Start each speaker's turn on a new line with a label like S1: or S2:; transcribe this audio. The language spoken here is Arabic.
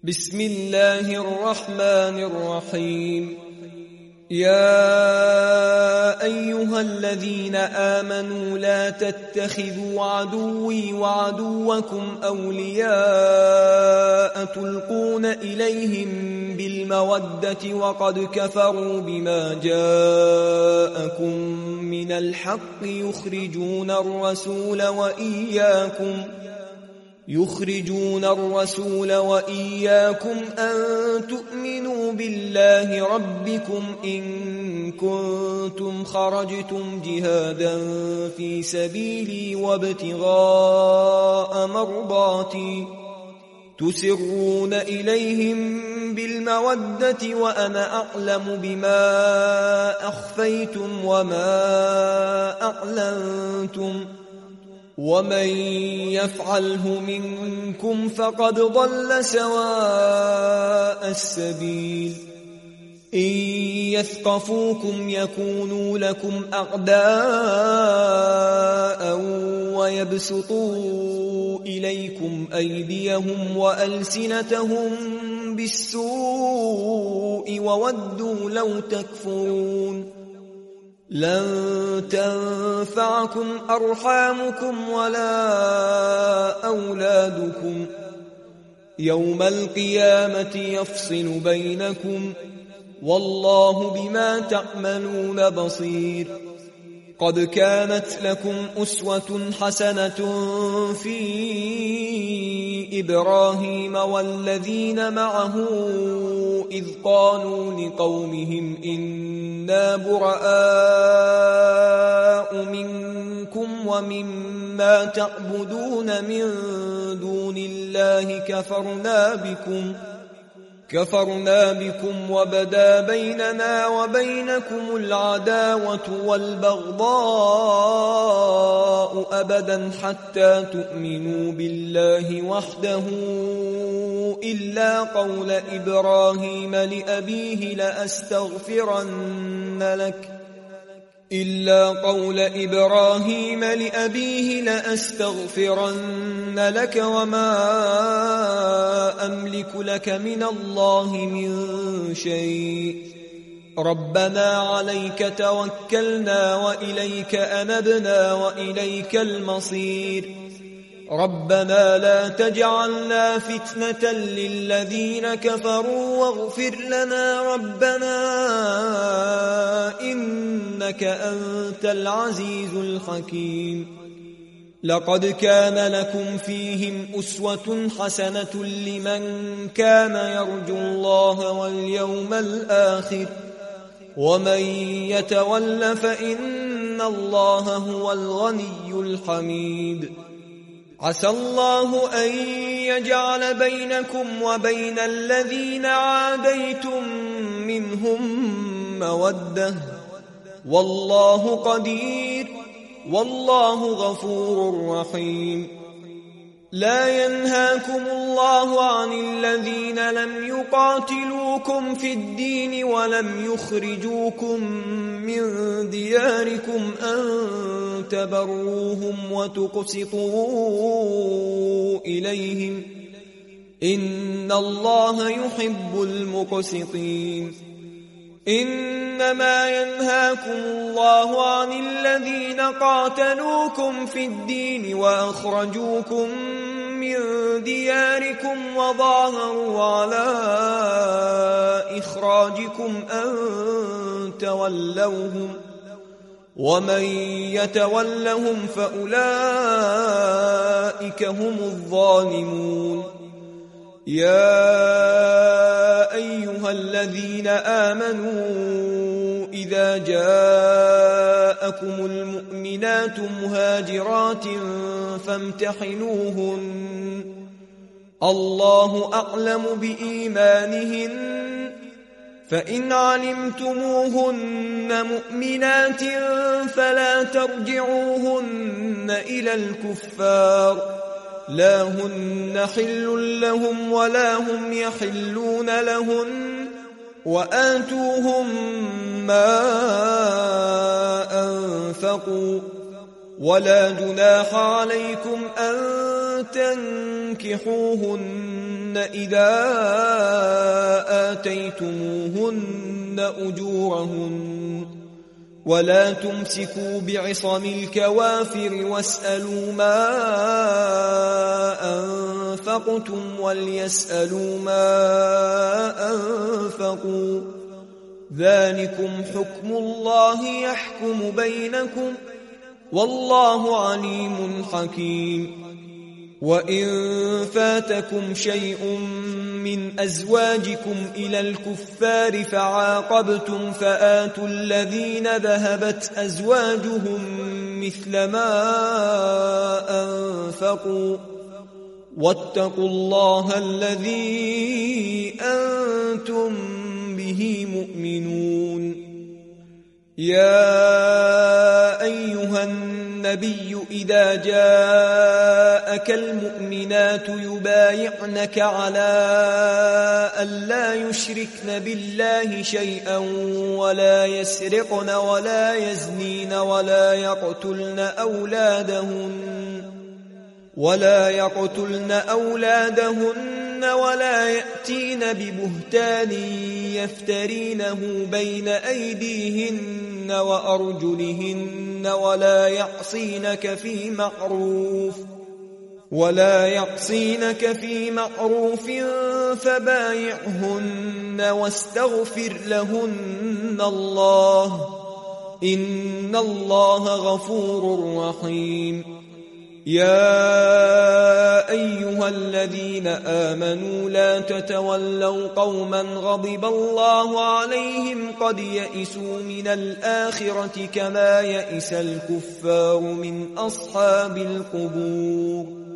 S1: بسم الله الرحمن الرحيم. يا أيها الذين آمنوا لا تتخذوا عدوي وعدوكم أولياء تلقون إليهم بالمودة وقد كفروا بما جاءكم من الحق يخرجون الرسول وإياكم أن تؤمنوا بالله ربكم إن كنتم خرجتم جهادا في سبيلي وابتغاء مرضاتي تسرون إليهم بالمودة وأنا أعلم بما أخفيتم وما أعلنتم ومن يفعله منكم فقد ضل سواء السبيل. إن يثقفوكم يكونوا لكم أعداء ويبسطوا إليكم أيديهم وألسنتهم بالسوء وودوا لو تكفرون. لن تنفعكم أرحامكم ولا أولادكم يوم القيامة يفصل بينكم والله بما تعملون بصير. قد كانت لكم أسوة حسنة في إبراهيم والذين معه إذ قالوا لقومهم إنا براء منكم ومما تعبدون من دون الله كفرنا بكم وبدا بيننا وبينكم العداوة والبغضاء أبدا حتى تؤمنوا بالله وحده إلا قول إبراهيم لأبيه لأستغفرن لك وما أملك لك من الله من شيء. ربنا عليك توكلنا وإليك أنبنا وإليك المصير. ربنا لا تجعلنا فتنة للذين كفروا واغفر لنا ربنا إنك أنت العزيز الحكيم. لقد كان لكم فيهم أسوة حسنة لمن كان يرجو الله واليوم الآخر ومن يتول فإن الله هو الغني الحميد. عسى الله أن يجعل بينكم وبين الذين عاديتم منهم مودة والله قدير والله غفور رحيم. لا ينهاكم الله عن الذين لم يقاتلوكم في الدين ولم يخرجوكم من دياركم أن تبروهم وتقسطوا إليهم إن الله يحب المقسطين. إنما ينهاكم الله عن الذين قاتلوكم في الدين وأخرجوكم من دياركم وظاهروا على إخراجكم أن تولوهم ومن يتولهم فأولئك هم الظالمون. يا أيها الذين آمنوا إذا جاءكم المؤمنات مهاجرات فامتحنوهن الله أعلم بإيمانهن فإن علمتموهن مؤمنات فلا ترجعوهن إلى الكفار لا هن حل لهم ولا هم يحلون لهن وآتوهم ما أنفقوا ولا جناح عليكم أن تنكحوهن إذا آتيتموهن أجورهن ولا تمسكوا بعصم الكوافر واسألوا ما أنفقتم وليسألوا ما أنفقوا ذلكم حكم الله يحكم بينكم والله عليم حكيم وإن فاتكم شيء من أزواجكم إلى الكفار فعاقبتم فآتوا الذين ذهبت أزواجهم مثل ما أنفقوا واتقوا الله الذي أنتم به مؤمنون يا أيها النبي إذا جاءك المؤمنات يبايعنك على ألا يشركن بالله شيئا ولا يسرقن ولا يزنين ولا يقتلن أولادهن ولا يأتين ببهتان يفترينه بين أيديهن وأرجلهن ولا يعصينك في معروف فبايعهن واستغفر لهن الله إن الله غفور رحيم يا أيها الذين آمنوا لا تتولوا قوما غضب الله عليهم قد يئسوا من الآخرة كما يئس الكفار من أصحاب القبور